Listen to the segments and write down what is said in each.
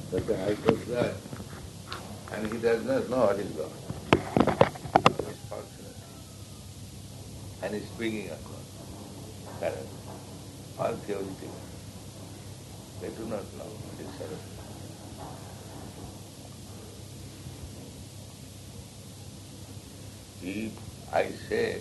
But the eye goes there, and he does not know what is God. It's fortunate. And he's speaking of God. Saraswati. All theoretical. They do not know what is Saraswati. If I say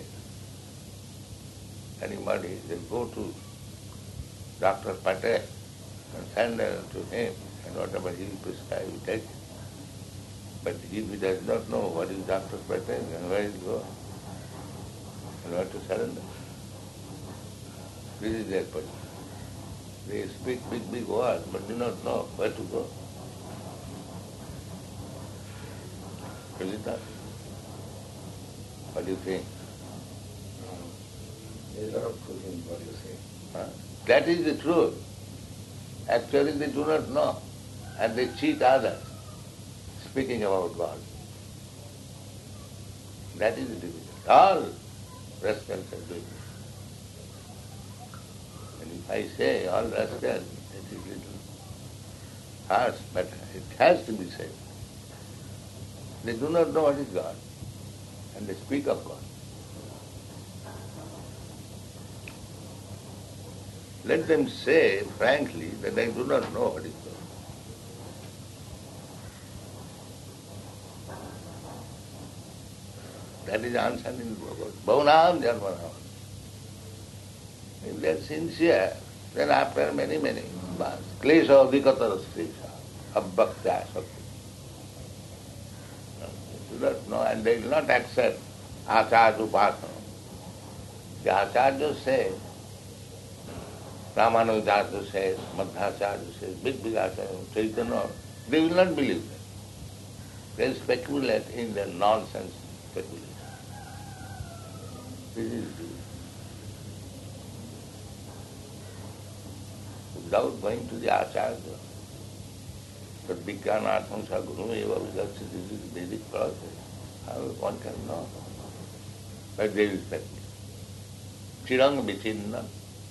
anybody, then go to Dr. Patel and send to him, and whatever he will prescribe, you take it. But if he does not know what is Dr. Patel, then where is go? And where to surrender? This is their position. They speak big, big words, but do not know where to go. Is it not? What do you think? There's a lot of truth in what you say. That is the truth. Actually they do not know. And they cheat others, speaking about God. That is the difficulty. All rascals are doing it. And if I say all rascals, it is little harsh, but it has to be said. They do not know what is God, and they speak of God. Let them say frankly that they do not know what is God. That is answered in Bhagavad. Bhavanam Janmanam. If they are sincere, then after many births, klesha vikatara srisha, abbhaktya sakti. They do not know, and they will not accept acharya upasana. The acharya says, Ramanujacharya says, Madhacharya says, big acharya, Chaitanya, they will not believe that. They will speculate in their nonsense speculation. This is the without going to the acharya, but Vijnanartham Saguru eva vidakshati, this is the Vedic process. How one can know? But they will speculate. Chirang vichinna.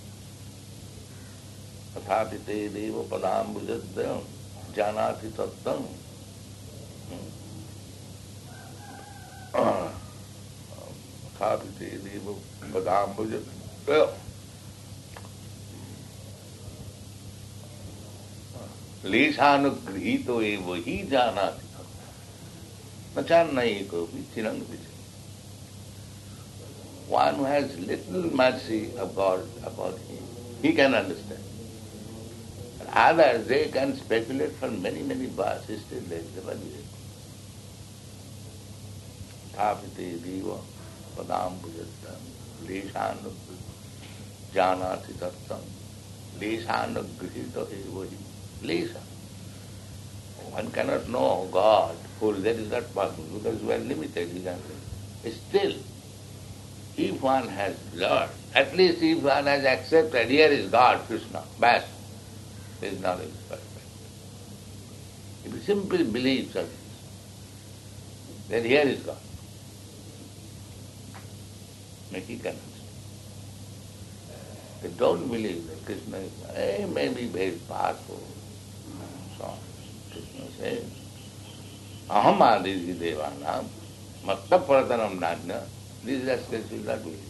Athati te deva padam bhujadhyam janati tattam. Athati te deva padam bhujadhyam. Lesanugrihito eva hi janati tattam. Nachannai kopi chirang vichinna. One who has little mercy of God about him, he can understand. And others, they can speculate for many births, still they never do it. Thapite diva padam bhujatam lesanu janati tattam lesanugrihito evahi lesa. One cannot know God fully, that is not possible because we are limited. Still, if one has learned, at least if one has accepted, here is God, Krishna, bas, his knowledge is perfect. If he simply believes of this, then here is God. Then he can understand. They don't believe that Krishna is God. He may be very powerful. So Krishna says, Aham adisi devanam matta pratanam najna. These aspects will not believe.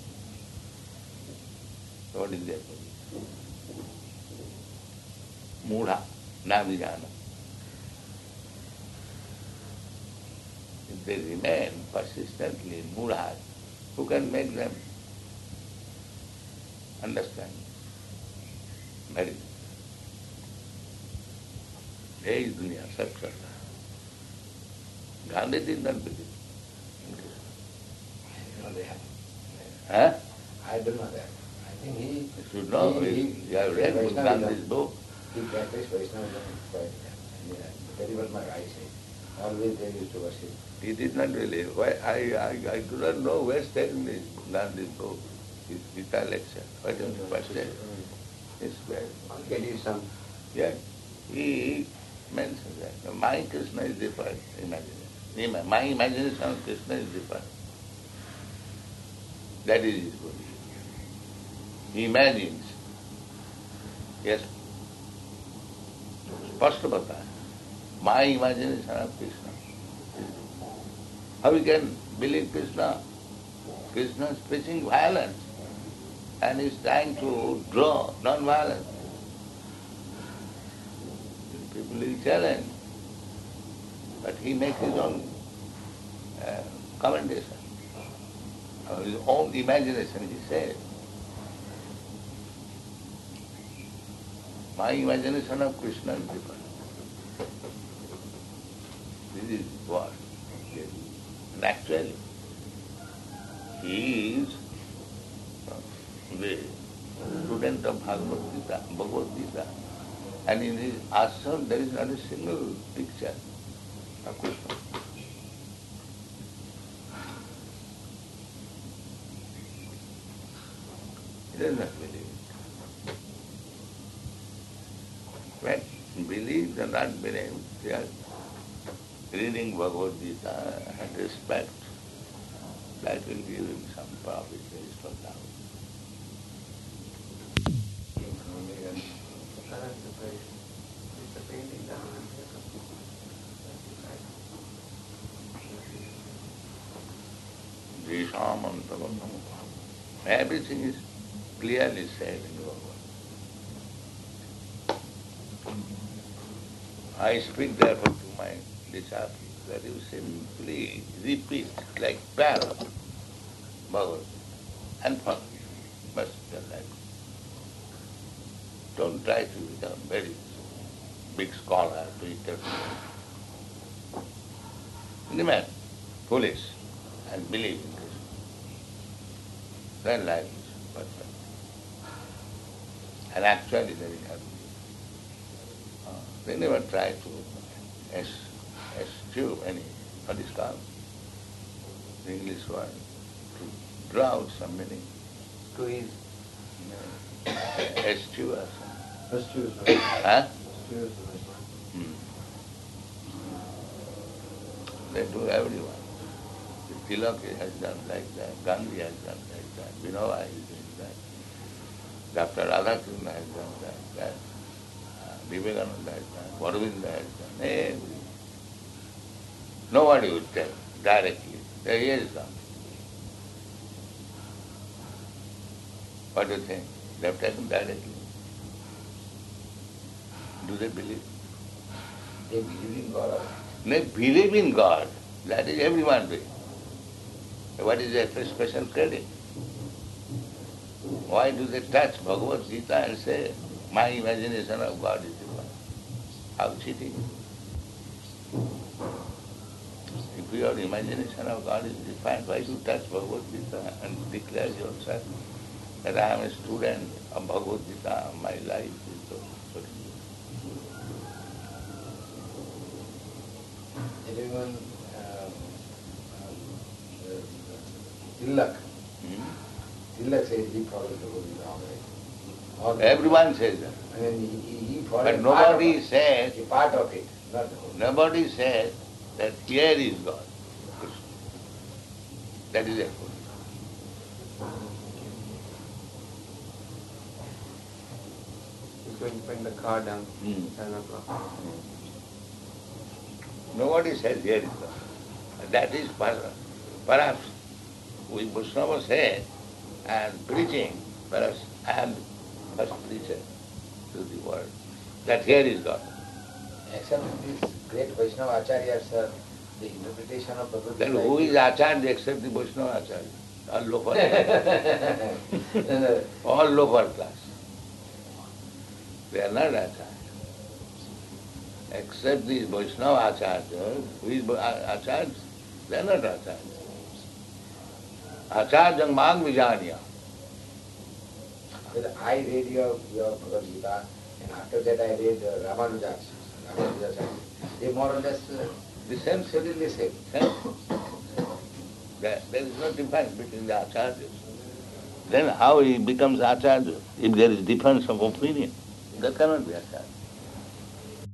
So what is their position? Mudha, navijana. If they remain persistently in mudhas, who can make them understand? Very. There is dunya, sab chal raha hai. Gandhi did not believe. Huh? I don't know that. I think he... You should know. You have read Gandhi's book. He practiced Vaishnavism quite. That is what my guy said. Always they used to worship. He did not believe. Why? I do not know where taken this Gandhi's book, his Gita lecture. Why don't you first say? It's where. I'll get you some. Yeah. He mentions that. My Krishna is different, imagination. My imagination of Krishna is different. That is his position. He imagines. Yes. Pashtapata, my imagination of Krishna. How we can believe Krishna? Krishna is preaching violence and is trying to draw non-violence. People will challenge, but he makes his own commendation, his own imagination, he says. My imagination of Krishna is different. This is what. And actually, he is the student of Bhagavad Gita, and in his ashram there is not a single picture of Krishna. He does not believe it. But believe or not believe, they are reading Bhagavad Gita and respect. That will give him some profit, there is no doubt. Everything is clearly said in the Bhagavad. I speak therefore to my disciples that you simply repeat like parrot Bhagavad and follow. Must be like. Don't try to become very big scholar to interpret. Remain foolish and believe in this. Then life is perfect. And actually there is happiness. They never try to eschew any, what is called, the English word, to draw out some meaning. Squeeze. Eschew or something. Eschew is right. Huh? Eschew is the right word. They do everyone. Tilak has done like that, Gandhi has done like that, Vinoba is doing that, Dr. Radhakrishnan has done like that, Vivekananda has done, Aurobindo has done, everything. Nobody would tell directly, there is done. What do you think? They have taken directly. Do they believe? They believe in God. They believe in God. That is everyone doing. What is their special credit? Why do they touch Bhagavad Gita and say, my imagination of God is divine? How cheating. If your imagination of God is defined, why do you touch Bhagavad Gita and declare yourself that I am a student of Bhagavad Gita, my life is so. Everyone, Tilak. Tilak says he follows Bhagavad Gita all right. Everyone says that. And then he follows. But nobody says, a part of it, not the whole. Nobody says that here is God. That is it. He's going to bring the car down 7 o'clock. Nobody says here is God. That is perhaps we Vaishnavas say and preaching, perhaps I am the first preacher to the world, that here is God. Except these great Vaishnava Acharyas, the interpretation of Bhagavad Gita. Then who is Acharya except the Vaishnava Acharya? All lower class. All lower class. They are not Acharya. Except these Vaishnava Acharyas, who is Acharya? They are not Acharya. Acharyam mang vijanya. I read your Bhagavad Gita, and after that I read Ramanuja's. They more or less The same certainly same. There is no difference between the acharyas. Then how he becomes acharya if there is difference of opinion? That cannot be acharya.